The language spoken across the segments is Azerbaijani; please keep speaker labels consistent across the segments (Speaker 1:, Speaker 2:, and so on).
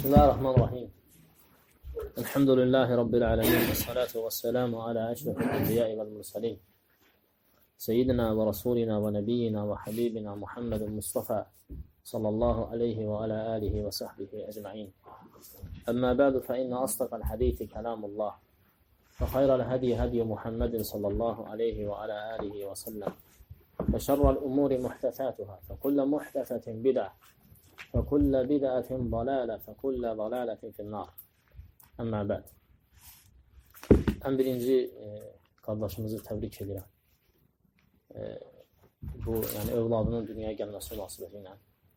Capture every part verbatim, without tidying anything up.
Speaker 1: Bismillahirrahmanirrahim. Elhamdülillahi Rabbil alemin. Esselatu vesselamu ala eşrefil enbiyai vel mursalin. Seyyidina ve Rasulina ve Nebiyyina ve Habibina Muhammedun Mustafa sallallahu aleyhi ve ala alihi ve sahbihi ecma'in. Amma ba'du fe inne asdaqal hadithi kelamullah. Ve hayral hadi hadi Muhammedin sallallahu aleyhi ve ala alihi ve sellem. Ve şerrel umuri muhtesatuhâ. Fe kulle muhtesetin bid'a. Ve kulle bid'atin dalâle. Fe kulle dalâletin finnâr. Amma ba'd. Ən birinci e, qardaşımızı təbrik edirəm. E, bu, yəni övladının dünyaya gəlməsi vasitəsi ilə.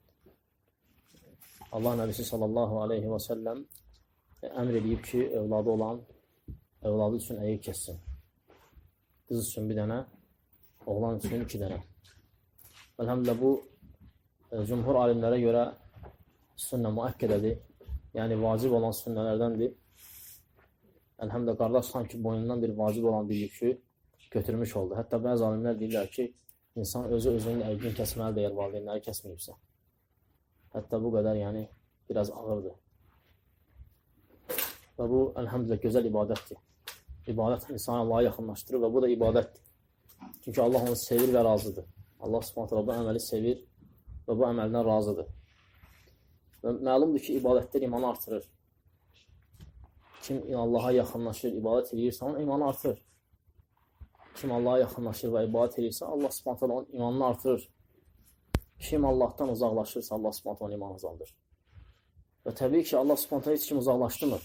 Speaker 1: Allah Nəbisi sallallahu aleyhi və səlləm e, əmr edib ki, övladı olan övladı üçün əyib kessin. Qız üçün bir dənə, oğlan üçün iki dənə. Elhamdülillah bu e, cümhur alimlərə görə sünnə müəkkədədir. Yəni vacib olan sünnələrdəndir. Elhamdülillah qardaş sanki boynundan bir vacib olan bir yükü götürmüş oldu. Hətta bəzi alimlər deyirlər ki, insan özü özünün əybini kəsməli deyir, valideynləri kəsməyibsə. Hətta bu qədər yəni biraz ağırdır. Və bu elhamdülillah gözəl ibadətdir. İbadət insanı Allah'a yaxınlaşdırır və bu da ibadətdir. Çünki Allah onu sevir və razıdır. Allah subhanahu taala bu əməli sevir və bu əməldən razıdır. Və məlumdur ki, ibadətlər imanı artırır. Kim Allah'a yaxınlaşır, ibadət edirsə, onun imanı artırır. Kim Allah'a yaxınlaşır və ibadət edirsə, Allah subhanahu taala onun imanını artırır. Kim Allah'tan uzaqlaşırsa, Allah subhanahu taala onun imanı azaldır. Və təbii ki, Allah subhanahu taala heç kim uzaqlaşdırmır.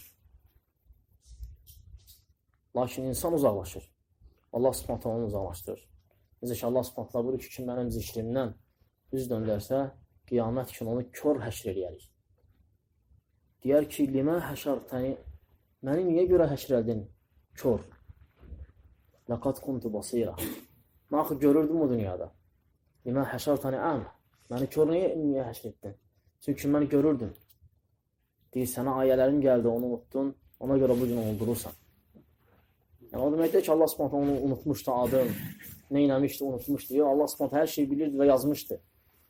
Speaker 1: Lakin insan uzaqlaşır. Allah subhanahu taala onu uzaqlaşdırır. Necə ki, Allah subhanahu taala buyurur ki, kim mənim zikrimdən üz döndərsə, qiyamət üçün onu kör həşr eləyərik. Deyər ki, limə həşərtəni, məni niyə görə həşr edin? Kör. Ləqad kuntu basira. Mən axı görürdüm o dünyada. Limə həşərtəni əm. Məni kör niyə, niyə həşr etdin? Çünki mən görürdüm. Deyir, sənə ayələrim gəldi, onu unuttun, ona görə bu gün unuldurursan. Yəni, o deməkdir ki, Allah subhanahu onu unutmuşdu, adım, nə inəmişdi, unutmuşdu. Yox, Allah subhanahu hər şeyi bilirdi və yazmışdı.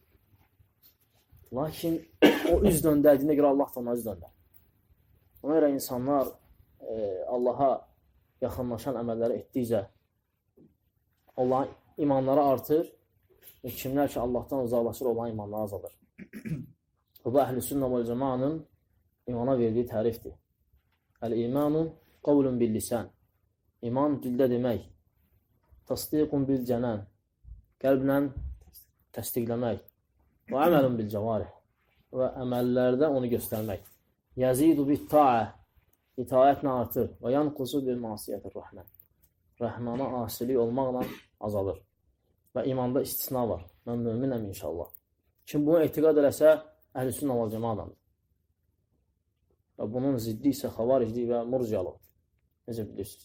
Speaker 1: Lakin o üz döndərdiyinə görə Allah da ona üz döndər. Ona görə insanlar e, Allaha yaxınlaşan əməlləri etdikcə Allahın imanları artır və kimlər ki, Allahdan uzaqlaşır, olan imanları azalır. Bu, əhl-i sünnə və cəmanın imana verdiyi tərifdir. Əl-imanu qavlun bil-lisan. İman dildə demək. Tasdiqun bil-cənən. Qəlblə təsdiqləmək. Və əməlun bil-cəvarih. Və əməllərdə onu göstərmək. Yazidu bit-ta'a. İtaətlə artır. Və yanqusu bil-masiyyətir rəhmən. Rəhmana asilik olmaqla azalır. Və imanda istisna var. Mən müminəm inşallah. Kim bunu etiqad eləsə, əhl-i sünnə və cəmaatdır. Və bunun ziddi isə xavariclik və murciyalıqdır. Necə bilirsiniz?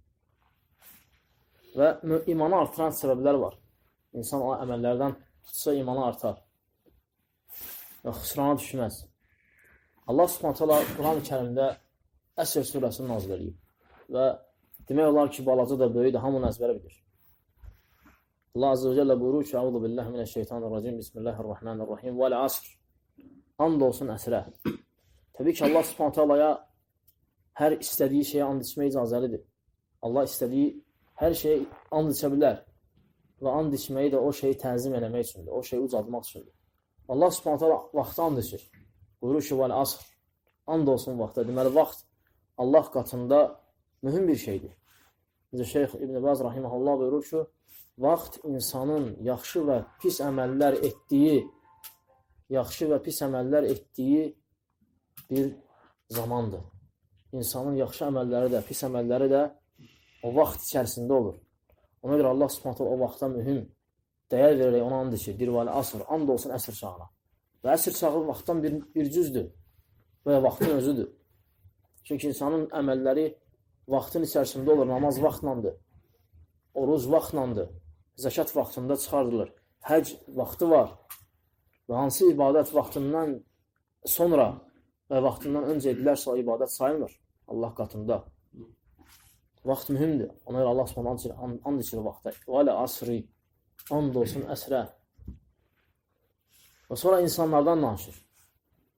Speaker 1: Və imanı artıran səbəblər var. İnsan o əməllərdən tutsa imanı artar. Və xüsrana düşməz. Allah subhanahu taala Quran-ı Kərimdə Əsr surəsini nazil edib. Və demək olar ki, balaca da böyük də hamını əzbərə bilir. Allah azze və cəllə buyurur ki, Əuzu billahi minəşşeytanirracim, Bismillahirrahmanirrahim, vəl asr. And olsun əsrə. Təbii ki, Allah subhanahu taalaya hər istədiyi şeyə and içmək icazəlidir. Allah istədiyi hər şeyə and içə bilər. Və and içməyi də o şeyi təzim eləmək üçündür. O şeyi ucaltmaq üçündür. Allah subhanahu taala vaxtı and içir. Buyurur ki, vəl asr. And olsun vaxta. Deməli, vaxt Allah qatında mühüm bir şeydir. Necə Şeyx İbn Baz rahimehullah buyurur ki, vaxt insanın yaxşı və pis əməllər etdiyi, yaxşı və pis əməllər etdiyi bir zamandır. İnsanın yaxşı əməlləri də, pis əməlləri də o vaxt içərisində olur. Ona görə Allah subhanahu taala o vaxta mühüm dəyər verərək ona and içir. Dir vəl asr. And olsun əsr çağına. Və əsr çağı vaxtdan bir, bir cüzdür. Və vaxtın özüdür. Çünki insanın əməlləri vaxtın içərisində olur. Namaz vaxtlandır. Oruz vaxtlandır. Zəkat vaxtında çıxardılır. Həc vaxtı var. Və hansı ibadət vaxtından sonra və vaxtından öncə edilərsə o ibadət sayılmır Allah qatında. Vaxt mühümdür. Ona görə Allah subhanahu and içir vaxta. Vələ asri. And olsun əsrə. Və sonra insanlardan danışır.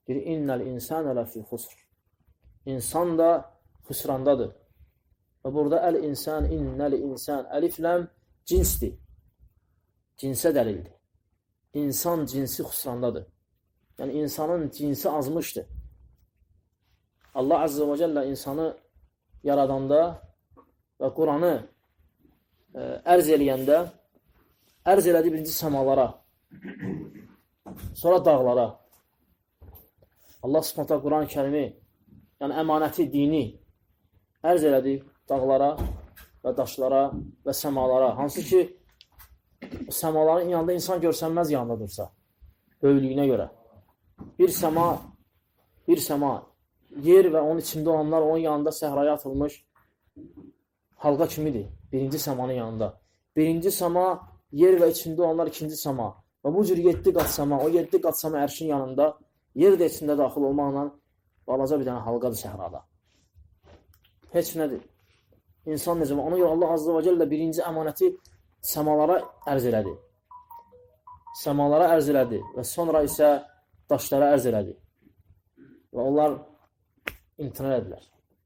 Speaker 1: Deyir, innəl insənə ləfi xusr. İnsan da xüsrandadır. Və burada əl-insan, innəl insan, əlifləm cinsdir. Cinsə dəlildir. İnsan cinsi xüsrandadır. Yəni, insanın cinsi azmışdır. Allah Azze və Cəllə insanı yaradanda və Quranı e, ərz eləyəndə ərz elədi birinci səmalara, sonra dağlara. Allah Subhanahu Quran-ı Kərimi, yəni əmanəti, dini ərz elədi dağlara və daşlara və səmalara. Hansı ki, səmaların yanında insan görsənməz yanında dursa, böyüklüyünə görə. Bir səma, bir səma, yer və onun içində olanlar onun yanında səhraya atılmış halqa kimidir. Birinci səmanın yanında. Birinci səma, yer və içində olanlar ikinci səma. Və bu cür yeddi qat səma, o yeddi qat səma ərşin yanında, yer də içində daxil olmaqla balaca bir dənə halqadır səhrada. Heç nədir. İnsan necə? Ona görə Allah Azze və Cəllə birinci əmanəti səmalara ərz elədi. Səmalara ərz elədi və sonra isə daşlara ərz elədi. Və onlar imtina edilər.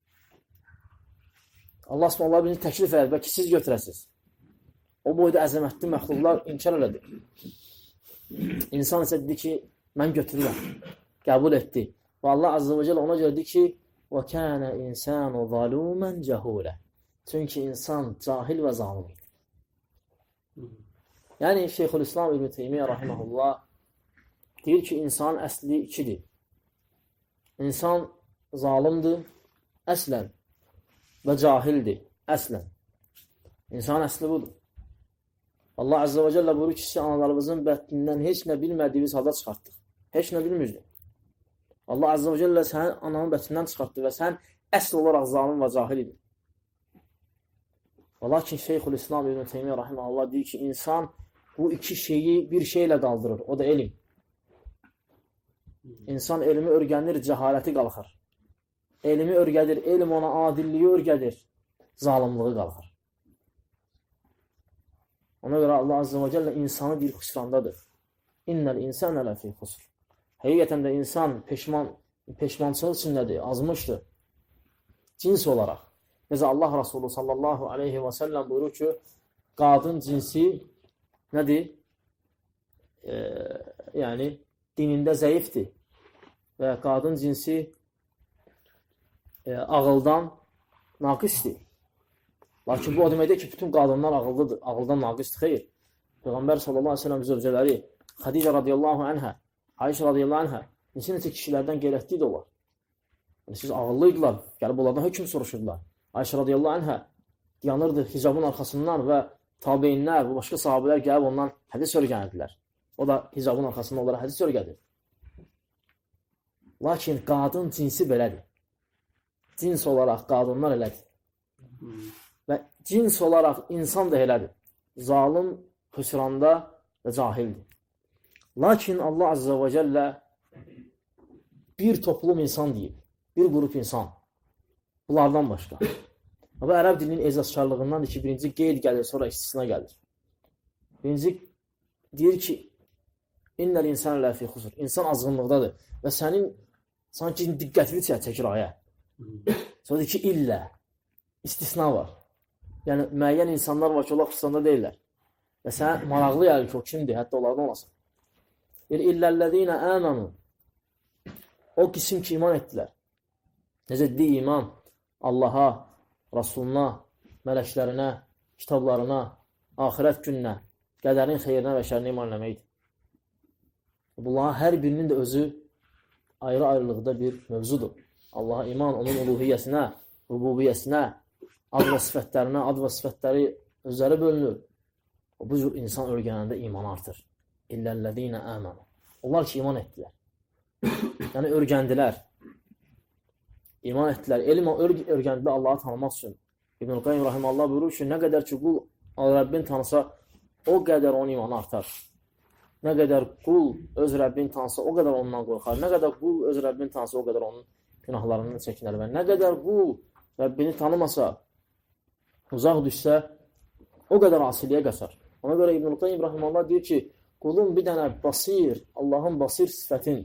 Speaker 1: Allah Subhanahu birini təklif edir, bəlkə siz götürəsiniz. O boyda əzəmətli məxluqlar inkar elədi. İnsan isə dedi ki, mən götürürəm. Qəbul etdi. Və Allah Azze və Cəllə ona görə dedi ki, وَكَانَ إِنْسَانُ ظَلُومًا جَهُولًا. Çünki insan cahil və zalimdir. Yəni, Şeyxülislam İbn Teymiyyə rahiməhullah deyir ki, insanın əsli ikidir. İnsan zalimdir, əslən, və cahildir, əslən. İnsanın əsli budur. Allah Azze və Cəllə buyurur ki, siz analarımızın bətnindən heç nə bilmədiyiniz halda çıxartdıq. Heç nə bilmirdi. Allah Azze və Cəllə sənin ananın bətnindən çıxartdı və sən əsl olaraq zalim və cahil idin. Və lakin Şeyxülislam İbn Teymiyyə rahiməhullah deyir ki, insan bu iki şeyi bir şeylə qaldırır, o da elm. İnsan elmi örgənir, cəhaləti qalxır. Elmi örgədir, elm ona adilliyi örgədir, zalimliği qalxır. Ona görə Allah Azze və Cəllə insanı bir xüsrandadır. İnnəl insənə ləfi xusr. Həqiqətən də insan peşman, peşmançılıq içindədir, azmışdır. Cins olaraq. Necə Allah Rasulü sallallahu aleyhi və səlləm buyurur ki, qadın cinsi nədir? E, yəni, dinində zəifdir. Və qadın cinsi e, ağıldan naqisdir. Lakin bu o deməkdir ki, bütün qadınlar ağıllıdır, ağıldan naqisdir. Xeyr. Peyğəmbər sallallahu aleyhi və səlləm zövcələri Xədicə radiyallahu anhə, Ayşə radiyallahu anhə, neçə-neçə kişilərdən qeyrətli olar. Yəni, siz ağıllıydılar, gəlib onlardan hökm soruşurdular. Ayşə radiyallahu anhə yanırdı hicabın arxasından və tabeinlər, bu başqa sahabələr gəlib ondan hədis öyrənirdilər. O da hicabın arxasından onlara hədis öyrədir. Lakin qadın cinsi belədir. Cins olaraq qadınlar elədir. Və cins olaraq insan da elədir. Zalim, xüsranda və cahildir. Lakin Allah Azze və Cəllə bir toplum insan deyib. Bir qrup insan. Bunlardan başqa. Və ərəb dilinin ecazkarlığındandır ki, birinci qeyd gəlir, sonra istisna gəlir. Birinci deyir ki, innəl insan ləfi xusr. İnsan azğınlıqdadır. Və sənin sanki diqqətini çəkir ayə. Sonra deyir ki, illə. İstisna var. Yəni, müəyyən insanlar var ki, onlar xüsusanda deyirlər. Və sən maraqlı gəlir ki, o kimdir, hətta onlardan olasın. Bir illəllədiyinə əmənu. O qisim ki, iman etdilər. Necə deyil iman? Allaha, Rasuluna, mələklərinə, kitablarına, axirət gününə, qədərin xeyrinə və şərinə iman eləməkdir. Bunların hər birinin də özü ayrı-ayrılıqda bir mövzudur. Allaha iman, onun uluhiyyəsinə, rububiyyəsinə, ad və sifətlərinə, ad və sifətləri özləri bölünür. Bu cür insan örgənəndə iman artır. İlləlləzîne âmenû. Onlar ki, iman etdilər. Yəni, örgəndilər. İman etdilər. Elm örgəndilər Allahı tanımaq üçün. İbn-i Qayyim rahiməllah buyurur ki, nə qədər ki, qul Rəbbin tanısa, o qədər onun imanı artar. Nə qədər qul öz Rəbbini tanısa, o qədər ondan qorxar. Nə qədər qul öz Rəbbini tanısa, o qədər onun günahlarından çəkinər. Və nə qədər qul Rəbbini tanımasa, uzaq düşsə, o qədər asiliyə qaçar. Ona görə İbn-i Qayyim rahiməllah deyir ki, qulun bir dənə basir, Allahın basir sifətin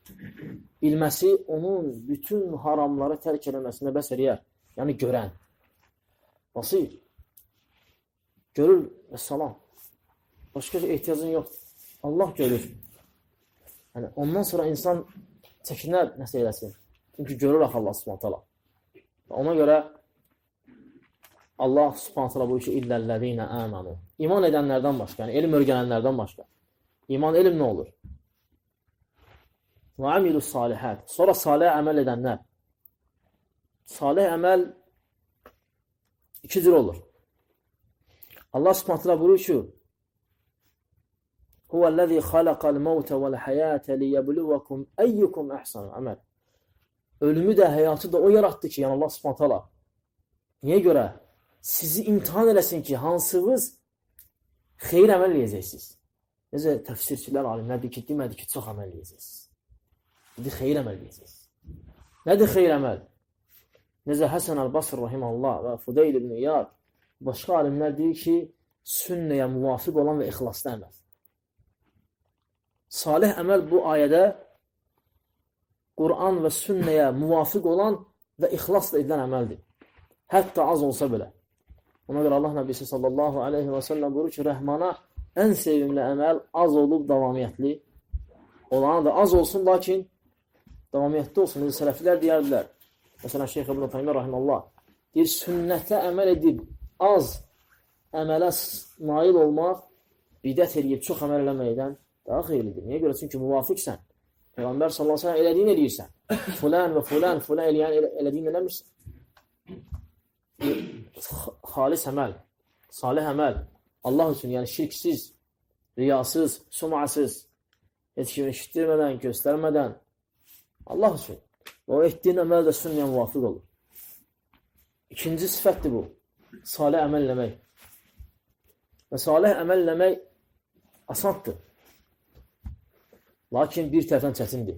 Speaker 1: bilməsi onun bütün haramları tərk eləməsinə bəs eləyər. Yəni görən. Basir. Görür və salam. Başqa ehtiyacın yoxdur. Allah görür. Yəni, ondan sonra insan çəkinər nəsə eləsin. Çünki görür axı Allah subhanət hala. Ona görə Allah subhanət hala bu işi illəlləzinə əmənu. İman edənlərdən başqa, yəni elm öyrənənlərdən başqa. İman elm nə olur? Və amilus salihət. Sonra salih əməl edənlər. Salih əməl iki cür olur. Allah subhanət hala buyurur ki, Huvəl-ləzi xalaqal mevtə vəl-həyətə liyəbluvakum əyyukum əhsanu əməl. Ölümü də, həyatı da o yarattı ki, yəni Allah subhanət hala. Niyə görə? Sizi imtihan eləsin ki, hansınız xeyir əməl eləyəcəksiniz. Necə təfsirçilər, alimlər deyir ki, demədi ki, çox əməl eləyəcəksiniz. Dedi, xeyir əməl eləyəcəksiniz. Nədir xeyir əməl? Necə Həsən Əl-Basr rahiməhullah və Fudeyl ibn İyad, başqa alimlər deyir ki, sünnəyə müvafiq olan və ixlaslı əməl. Salih əməl bu ayədə Quran və sünnəyə müvafiq olan və ixlasla edilən əməldir. Hətta az olsa belə. Ona görə Allah Nəbisi sallallahu aleyhi və səlləm buyurur ki, Rəhmana ən sevimli əməl az olub davamiyyətli olanı da az olsun, lakin davamiyyətli olsun. Necə sələflər deyərdilər. Məsələn, Şeyx İbn Teymiyyə rahimehullah deyir, sünnətə əməl edib az əmələ nail olmaq bidət eləyib çox əməl eləməkdən daha xeyirlidir. Niyə görə? Çünki müvafiqsən. Peyğəmbər sallallahu aleyhi və səlləm elədiyini eləyirsən. Fulan və fulan, fulan eləyən elədiyini eləmirsən. Xalis əməl, salih əməl, Allah üçün, yəni şirksiz, riyasız, sumasız, heç kimi işitdirmədən, göstərmədən, Allah üçün. O etdiyin əməl də sünnəyə müvafiq olur. İkinci sifətdir bu, salih əməl eləmək. Və salih əməl eləmək asandır. Lakin bir tərəfdən çətindir.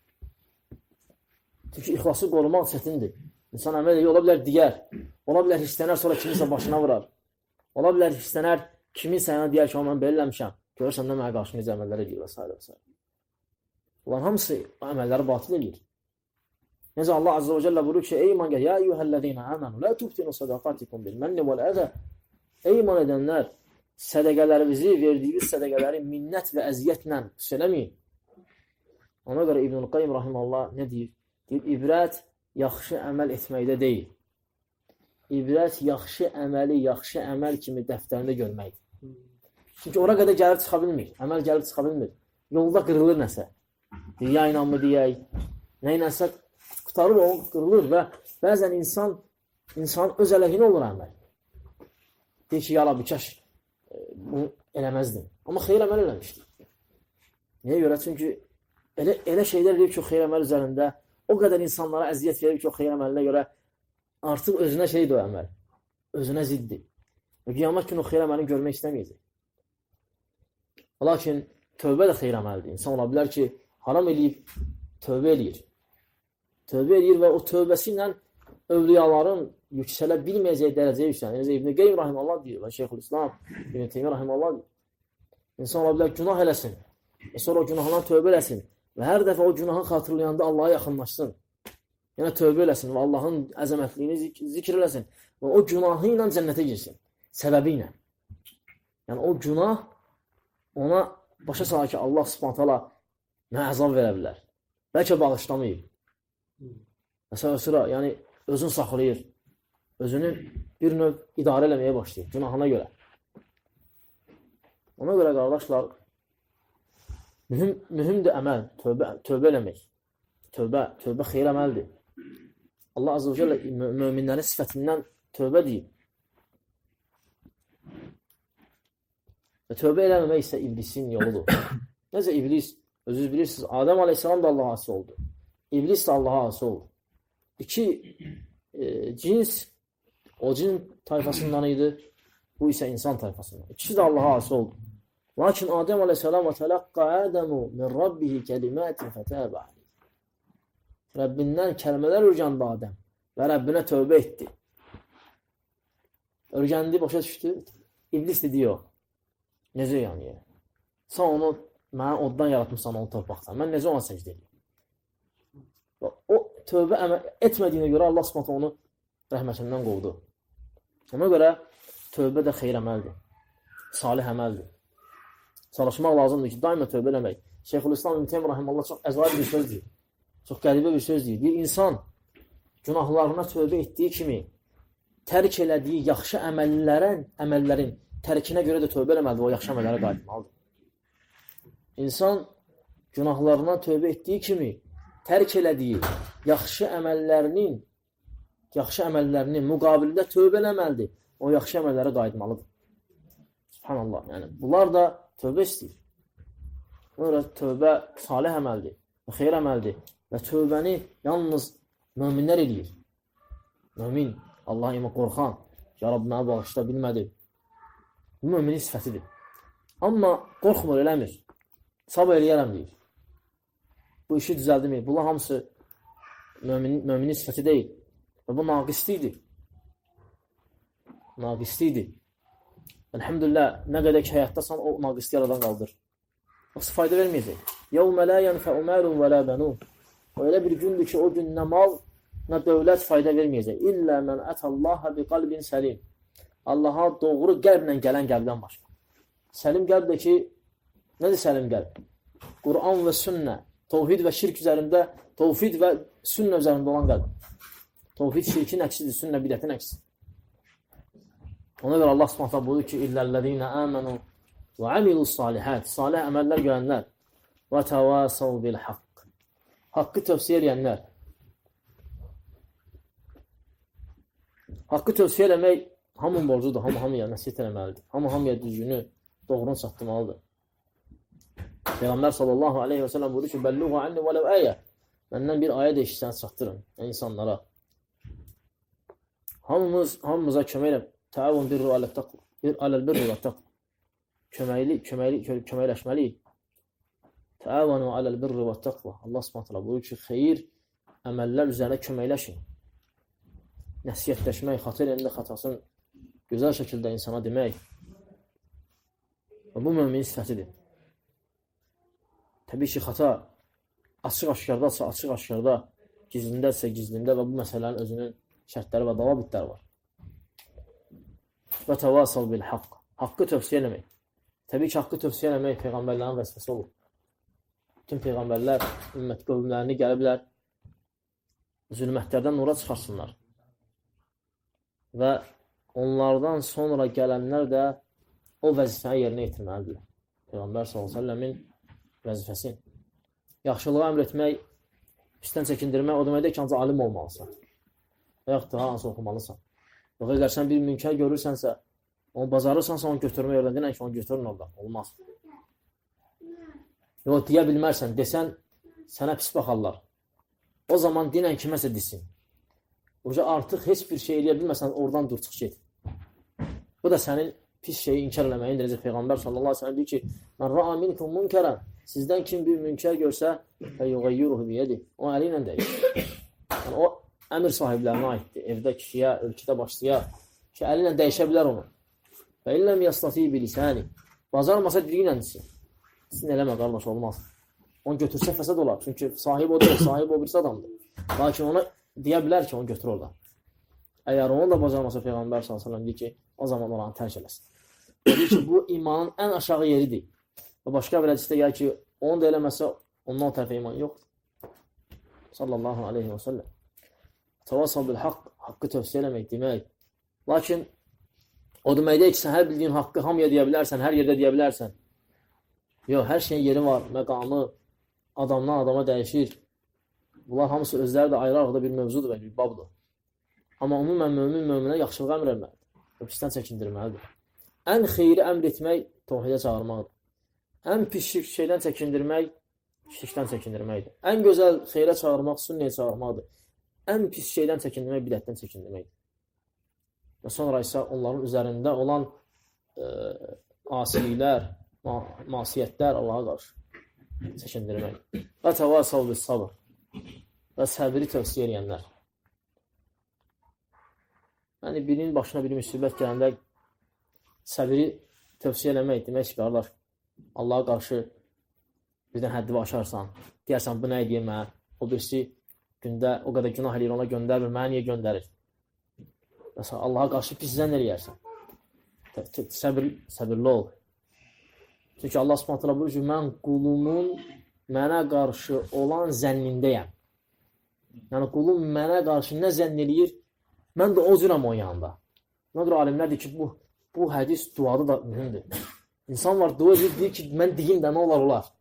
Speaker 1: Çünki ixlası qorumaq çətindir. İnsan əməl edir, ola bilər digər. Ola bilər hissənər, sonra kiminsə başına vurar. Ola bilər hissənər, kiminsə yana deyər ki, mən belə eləmişəm. Görürsən də mənə qarşı necə əməllər edir və s. və s. Bunların hamısı əməlləri batil edir. Necə Allah Azze və Cəllə buyurur ki, ey iman gəl, ya eyyuhəl-ləzīnə əmənu, lə tubtinu sədaqatikum bil-mənni vəl-əzə. Ey iman edənlər, sədəqələrinizi, verdiyiniz sədəqələri minnət və əziyyətlə söyləməyin. Ona görə İbn-i Qayyim rahiməhullah nə deyir? Deyir, ibrət yaxşı əməl etməkdə deyil. İbrət yaxşı əməli, yaxşı əməl kimi dəftərində görməkdir. Çünki ora qədər gəlib çıxa bilmir. Əməl gəlib çıxa bilmir. Yolda qırılır nəsə. Riya ilə mı deyək? Nə iləsə qutarır, o qırılır və bəzən insan insan öz əleyhinə olur əməl. Deyir ki, yala bükəş bunu eləməzdin. Amma xeyir əməl eləmişdir. Niyə görə? Çünki elə, elə şeylər deyib ki, o xeyir əməl üzərində o qədər insanlara əziyyət verir ki, o xeyir əməlinə görə artıq özünə şeydir o əməl. Özünə ziddir. Və qiyamət günü o xeyir əməlini görmək istəməyəcək. Lakin tövbə də xeyir əməldir. İnsan ola bilər ki, haram eləyib, tövbə eləyir. Tövbə eləyir və o tövbəsi ilə övliyaların yüksələ bilməyəcək dərəcəyə yüksəlir. Necə İbn-i Qeym rahiməhullah deyir və Şeyxülislam İbn-i Teymiyyə rahiməhullah deyir. İnsan ola bilər günah eləsin və sonra o günahından tövbə eləsin və hər dəfə o günahı xatırlayanda Allaha yaxınlaşsın. Yəni tövbə eləsin və Allahın əzəmətliyini zik zikr eləsin və o günahı ilə cənnətə girsin. Səbəbi ilə. Yəni o günah ona başa salır ki, Allah subhanət hala nə əzab verə bilər. Bəlkə bağışlamayıb. Məsələn, sıra, yəni özünü saxlayır. Özünü bir növ idarə eləməyə başlayır günahına görə. Ona görə qardaşlar, mühüm, mühümdür əməl, tövbə, tövbə eləmək. Tövbə, tövbə xeyir əməldir. Allah Azze və Cəllə möminlərin sifətindən tövbə deyib. Və tövbə eləməmək isə iblisin yoludur. Necə iblis, özünüz bilirsiniz, Adəm Aleyhisselam da Allaha asi oldu. İblis də Allaha asi oldu. İki e, cins, o cin tayfasından idi, bu isə insan tayfasından. İkisi də Allaha asi oldu. Lakin Adəm Aleyhisselam və tələqqa Ədəmu min Rabbihi kəlimətin fətəbə aleyh. Rəbbindən kəlmələr öyrəndi Adəm və Rəbbinə tövbə etdi. Öyrəndi, başa düşdü. İblis dedi, yox. Necə yəni? Sən onu, mənə oddan yaratmışsan, onu torpaqdan. Mən necə ona səcdə edeyim? O tövbə etmədiyinə görə Allah Subhanahu onu rəhmətindən qovdu. Ona görə tövbə də xeyir əməldir. Salih əməldir. Çalışmaq lazımdır ki, daima tövbə eləmək. Şeyxülislam İbn Teymiyyə rahimehullah çox əzvac bir söz deyir. Çox qəribə bir söz deyir. Bir insan günahlarına tövbə etdiyi kimi tərk elədiyi yaxşı əməllərin, əməllərin tərkinə görə də tövbə eləməlidir, o yaxşı əməllərə qayıtmalıdır. İnsan günahlarına tövbə etdiyi kimi tərk elədiyi yaxşı əməllərinin yaxşı əməllərinin müqabilində tövbə eləməlidir, o yaxşı əməllərə qayıtmalıdır. Subhanallah, yəni bunlar da tövbə istəyir. Ona tövbə salih əməldir, xeyir əməldir və tövbəni yalnız möminlər eləyir. Mömin, Allah ima qorxan, ya Rabbi mənə bağışla bilmədi. Bu möminin sifətidir. Amma qorxmur, eləmir. Sabah eləyərəm deyir. Bu işi düzəldimir. Bunlar hamısı möminin, möminin sifəti deyil. Və bu naqislidir. Naqislidir. Elhamdülillah, nə qədər ki həyatdasan, o naqisli aradan qaldır. Yoxsa fayda verməyəcək. يَوْمَ لَا يَنْفَعُ مَالٌ وَلَا بَنُونَ. O elə bir gündür ki, o gün nə mal, nə dövlət fayda verməyəcək. İllə mən ətəllaha bi qalbin səlim. Allaha doğru qəlblə gələn qəlbdən başqa. Səlim qəlb də ki, nədir səlim qəlb? Quran və sünnə, təvhid və şirk üzərində, təvhid və sünnə üzərində olan qəlb. Təvhid şirkin əksidir, sünnə bidətin əksidir. Ona görə Allah Subhanahu buyurur ki, illellezina amanu və amilus salihat, salih əməllər görənlər və təvasav bil haqq. Haqqı tövsiyə edənlər. Haqqı tövsiyə eləmək hamının borcudur, hamı hamıya nəsihət eləməlidir. Hamı hamıya düzgünü, doğrunu çatdırmalıdır. Peyğəmbər sallallahu aleyhi və səlləm buyurur ki, bəlluğu anni vələv əyə. Məndən bir ayə də işləyən çatdırın insanlara. Hamımız, hamımıza kömək elə təavun birru aləl-təqva. Bir aləl-birru və-təqva. Köməkli, köməkli, köməkləşməliyik. Təavunu aləl-birru və-təqva. Allah Subhanahu buyurur ki, xeyir əməllər üzərində köməkləşin. Nəsiyyətləşmək, xatır elində xatasını gözəl şəkildə insana demək. Və bu müminin sifətidir. Təbii ki, xata açıq-aşkardadsa, açıq-aşkarda, gizlindəsə, gizlində və bu məsələnin özünün şərtləri və davabitləri var. Və təvasal bil haqq. Haqqı tövsiyə eləmək. Təbii ki, haqqı tövsiyə eləmək Peyğəmbərlərin vəzifəsi olur. Bütün Peyğəmbərlər ümmət qövmlərini gəliblər, zülmətlərdən nura çıxarsınlar. Və onlardan sonra gələnlər də o vəzifəni yerinə yetirməlidir. Peyğəmbər sallallahu əleyhi və səlləmin vəzifəsi. Yaxşılığa əmr etmək, pisdən çəkindirmək, o deməkdir ki, ancaq alim olmalısan. Və yaxud daha hansı oxumalısan. Yox, əgər sən bir münkər görürsənsə, onu bacarırsansa, onu götürmək öyrəndinən ki, onu götürün orada. Olmaz. Yox, deyə bilmərsən, desən, sənə pis baxarlar. O zaman dinən kiməsə desin. Oca artıq heç bir şey eləyə bilməsən, oradan dur, çıx get. Bu da sənin pis şeyi inkar eləməyin deyəcək. Peyğəmbər sallallahu aleyhi ve sellem deyir ki, mən ra'a minkum munkərən. Sizdən kim bir münkər görsə, fəyuğayyuruhu biyədi. O əli ilə dəyişir. Yəni, o əmir sahiblərinə aiddir. Evdə kişiyə, ölkədə başlıya ki, əli ilə dəyişə bilər onu. Və illəm yastati bilisəni. Bacarmasa dili ilə desin. Sizin eləmə, qardaş, olmaz. Onu götürsə fəsad olar. Çünki sahib o deyil, sahib o birisi adamdır. Lakin ona deyə bilər ki, onu götür orada. Əgər onu da bacarmasa Peyğəmbər sallallahu əleyhi və səlləm deyir ki, o zaman oranı tərk eləsin. Deyir ki, bu imanın ən aşağı yeridir. Və başqa bir hədisdə gəlir ki, onu da eləməsə, ondan o tərəfə iman yoxdur. Sallallahu aleyhi və səlləm. Təvasal bil haqq, haqqı tövsiyə eləmək demək. Lakin o demək deyil ki, sən hər bildiyin haqqı hamıya deyə bilərsən, hər yerdə deyə bilərsən. Yox, hər şeyin yeri var, məqamı adamdan adama dəyişir. Bunlar hamısı özləri də ayrı-ayrıda bir mövzudur və bir babdır. Amma umumən mömin möminə yaxşılığa əmr etməlidir. Və pisdən çəkindirməlidir. Ən xeyri əmr etmək təvhidə çağırmaqdır. Ən pis şeydən çəkindirmək şirkdən çəkindirməkdir. Ən gözəl xeyrə çağırmaq sünnəyə çağırmaqdır. Ən pis şeydən çəkindirmək bidətdən çəkindirməkdir. Və sonra isə onların üzərində olan e, asiliklər, ma masiyyətlər Allaha qarşı çəkindirmək. Və təvasav bis sabr. Və səbiri tövsiyə edənlər. Yəni, birinin başına bir müsibət gələndə səbiri tövsiyə eləmək demək ki, qardaş, Allaha qarşı birdən həddini aşarsan, deyərsən, bu nə deyir mənə, o birisi gündə o qədər günah eləyir, ona göndərmir, mənə niyə göndərir? Məsələn, Allaha qarşı pis zənn eləyərsən. Səbir, səbirli ol. Çünki Allah Subhanahu taala buyurur ki, mən qulumun mənə qarşı olan zənnindəyəm. Yəni, qulum mənə qarşı nə zənn eləyir, mən də o cürəm o yanında. Buna görə alimlər deyir ki, bu, bu hədis duada da mühümdür. İnsan var, dua edir, deyir ki, mən deyim də nə olar, olar.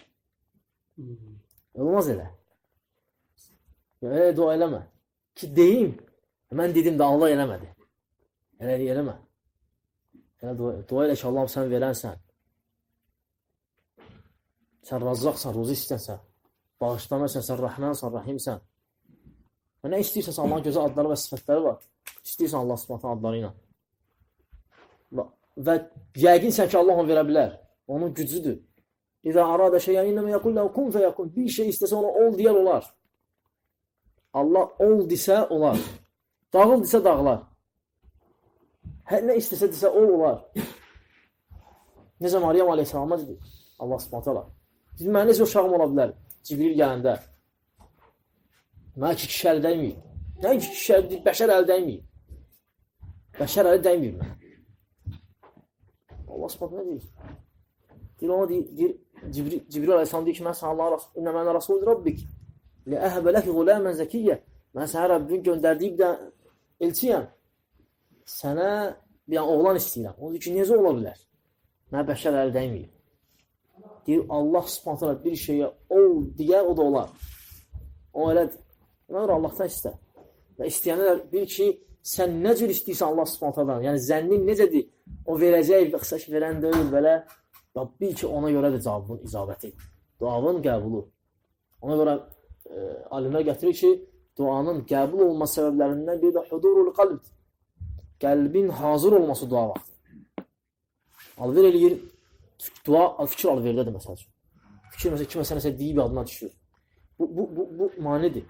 Speaker 1: Olmaz elə. Elə dua eləmə. Ki, deyim, mən dedim də Allah eləmədi. Elə eləmə. Elə dua, dua elə ki, Allahım sən verənsən. Sən razzaqsan, ruzu istənsən. Bağışlamırsan, sən rəhmənsən, rəhimsən. Və nə istəyirsən, Allahın gözəl adları və sifətləri var. İstəyirsən Allah Subhanahu adları ilə. Və yəqinsən ki, Allah onu verə bilər. Onun gücüdür. İzə arada şeyən innəmə yəqulləhu kun fəyəkun. Bir şey istəsə ona ol deyər olar. Allah ol desə olar. Dağıl desə dağılar. Hər nə istəsə desə ol olar. Necə Maryam aleyhissalama dedi Allah Subhanahu taala. Dedi, mən necə uşağım ola bilər? Cibril gələndə. Mən ki, kişi əli dəyməyib. Nə ki, kişi əli, bəşər əli dəyməyib. Bəşər əli dəyməyib mən. Allah Subhanahu nə deyir? Deyir, ona deyir, Cibril, Cibril aleyhissalam deyir ki, mən sənə Allah, innə mənə Rasul Rabbik, li əhəbə ləki quləmən zəkiyyə. Mən sənə Rəbbin göndərdiyi bir də elçiyəm. Sənə bir dənə oğlan istəyirəm. O deyir ki, necə ola bilər? Mənə bəşər əli dəyməyib. Deyir, Allah Subhanahu bir şeyə ol deyə, o da olar. O elədir. Buna görə Allahdan istə. Və istəyənlər bil ki, sən nə cür istəyirsən Allah Subhanahu yəni zənnin necədir? O verəcək, xısaş verən deyil, belə. Bil ki, ona görədir cavabın icabəti. Duanın qəbulu. Ona görə e, alimlər gətirir ki, duanın qəbul olma səbəblərindən biri də hudurul qalb. Qəlbin hazır olması dua vaxtı. Alver eləyir, dua, fikir alverlədir məsəl üçün. Fikir məsəl, kimə sənəsə deyib adına düşür. Bu, bu, bu, bu manidir.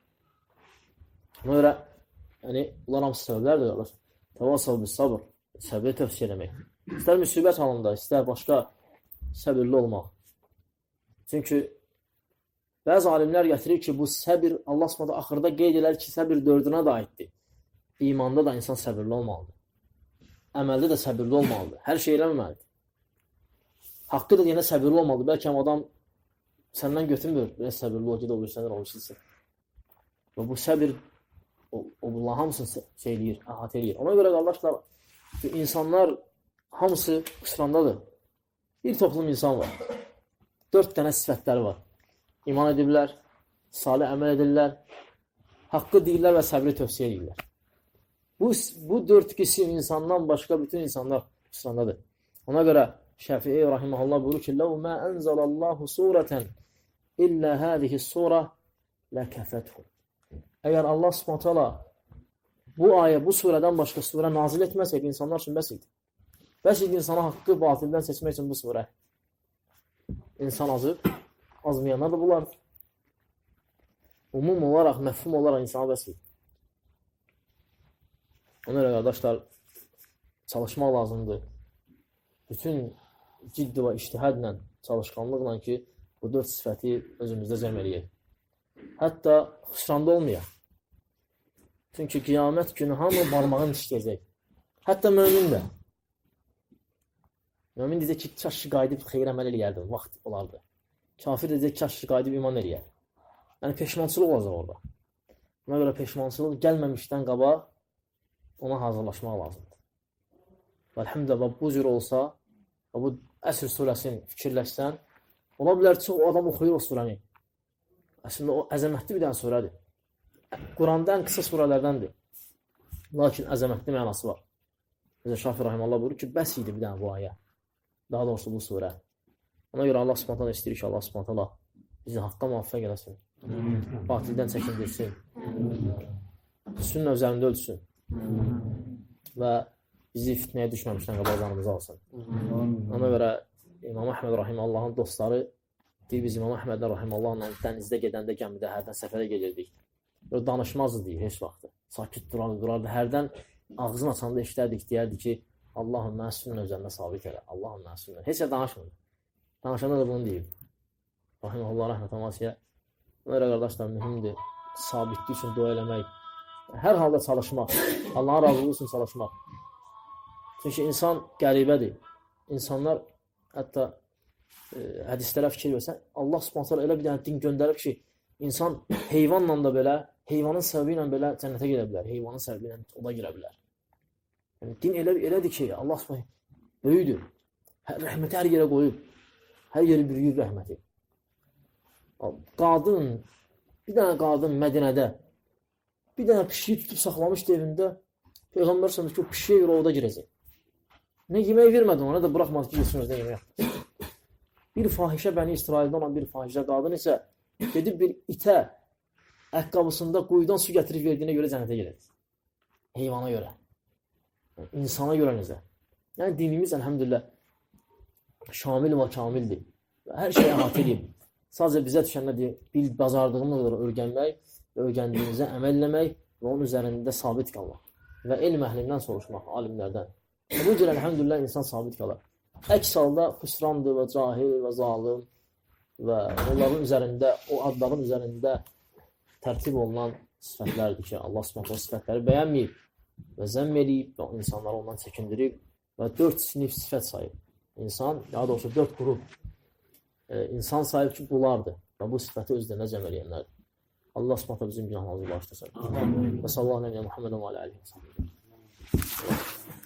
Speaker 1: Ona görə, yəni, bunlar hamısı səbəblərdir, olur. Təvassav bis sabr, səbri tövsiyə eləmək. İstər müsibət halında, istər başqa səbirli olmaq. Çünki bəzi alimlər gətirir ki, bu səbir, Allah Subhanahu axırda qeyd elər ki, səbir dördünə də aiddir. İmanda da insan səbirli olmalıdır. Əməldə də səbirli olmalıdır. Hər şey eləməməlidir. Haqqı da yenə səbirli olmalıdır. Bəlkə adam səndən götürmür, biraz səbirli ol, gedə olur, sənər olursun. Və bu səbir, o, o bunlar hamısını şey eləyir, əhatə eləyir. Ona görə qardaşlar, insanlar hamısı qısrandadır. Bir toplum insan var. Dörd dənə sifətləri var. İman edirlər, salih əməl edirlər, haqqı deyirlər və səbri tövsiyə edirlər. Bu, bu dörd qisim insandan başqa bütün insanlar qısrandadır. Ona görə Şəfi'i rahiməhullah buyurur ki, لَوْ مَا أَنْزَلَ اللّٰهُ سُورَةً إِلَّا هَذِهِ السُّورَةِ لَكَفَتْهُ. Əgər Allah Subhanahu taala bu ayə, bu surədən başqa surə nazil etməsəydi, insanlar üçün bəs idi. Bəs idi insana haqqı batildən seçmək üçün bu surə. İnsan azıb, azmayanlar da bulardır. Umum olaraq, məfhum olaraq insana bəs idi. Ona görə qardaşlar, çalışmaq lazımdır. Bütün ciddi və iştihadla, çalışqanlıqla ki, bu dörd sifəti özümüzdə cəm eləyək. Hətta xüsranda olmayaq. Çünki qiyamət günü hamı barmağını işləyəcək. Hətta mömin də. Mömin deyəcək ki, kaş ki qayıdıb xeyir əməl eləyərdim, vaxt olardı. Kafir deyəcək ki, kaş ki qayıdıb iman eləyər. Yəni peşmançılıq olacaq orada. Buna görə peşmançılıq gəlməmişdən qabaq ona hazırlaşmaq lazımdır. Və əlhəmdülillah bu cür olsa, və bu Əsr surəsini fikirləşsən, ola bilər ki, o adam oxuyur o surəni. Əslində o əzəmətli bir dənə surədir. Quranda ən qısa surələrdəndir. Lakin əzəmətli mənası var. Necə Şafi Rahimallah buyurur ki, bəs idi bir dənə bu ayə. Daha doğrusu bu surə. Ona görə Allah Subhanahu istəyir ki, Allah Subhanahu bizi haqqa muvaffəq eləsin. Batildən çəkindirsin. Sünnə üzərində ölsün. Və bizi fitnəyə düşməmişdən qabaqlarımızı alsın. Ona görə İmam Əhməd Rahimallahın dostları deyir, biz İmam Əhməd Rahimallahla dənizdə gedəndə gəmidə hərdən səfərə gelirdik. Danışmazdı deyir, heç vaxtı. Sakit durardı, durardı. Hərdən ağzını açanda işlərdik, deyərdi ki, Allahın mənə sünnə üzərində sabit elə. Allahın mənə sünnə. Heç də danışmırdı. Danışanda da bunu deyirdi. Rahiməllah rəhmət əmasiyə. Ona görə qardaşlar mühümdür. sabitlik üçün dua eləmək, hər halda çalışmaq, Allahın razılığı üçün çalışmaq. Çünki insan qəribədir. İnsanlar, hətta e, hədislərə fikir versən, Allah Subhanahu taala elə bir dənə din göndərib ki, insan heyvanla da belə, heyvanın səbəbi ilə belə cənnətə gedə bilər, heyvanın səbəbi ilə oda girə bilər. Yəni, din elə, elədir ki, Allah Subhanahu böyüdür. Rəhməti hər yerə qoyub. Hər yeri bürüyür rəhməti. Qadın, bir dənə qadın Mədinədə bir dənə pişiyi tutub saxlamışdı evində. Peyğəmbər sallallahu əleyhi və səlləm ki, o pişiyə görə oda girəcək. Nə yemək vermədi ona da buraxmadı ki, yesin özünə yemək. Bir fahişə Bəni İsraildə olan bir fahişə qadın isə gedib bir itə əqqabısında quyudan su gətirib verdiyinə görə cənnətə gedəcək. Heyvana görə. Yəni, insana görə necə? Yəni dinimiz əlhəmdülillah şamil və kamildir. Hər şeyi əhatə edib. Sadəcə bizə düşən nədir? Bil, bazardığımız qədər öyrənmək və öyrəndiyimizə əməl eləmək və onun üzərində sabit qalmaq. Və elm əhlindən soruşmaq, alimlərdən. Bu cür əlhəmdülillah insan sabit qalar. Əks halda xüsrandır və cahil və zalım və onların üzərində, o adların üzərində tərtib olunan sifətlərdir ki, Allah Subhanahu sifətləri bəyənməyib və zəmm edib və insanları ondan çəkindirib və dörd sinif sifət sayıb. İnsan, daha doğrusu dörd qrup e, insan sayıb ki, bunlardır və bu sifəti özlərinə cəm eləyənlərdir. Allah Subhanahu bizim günahlarımızı bağışlasın. Və sallallahu aleyhi və Muhammed və aləhi və sallam.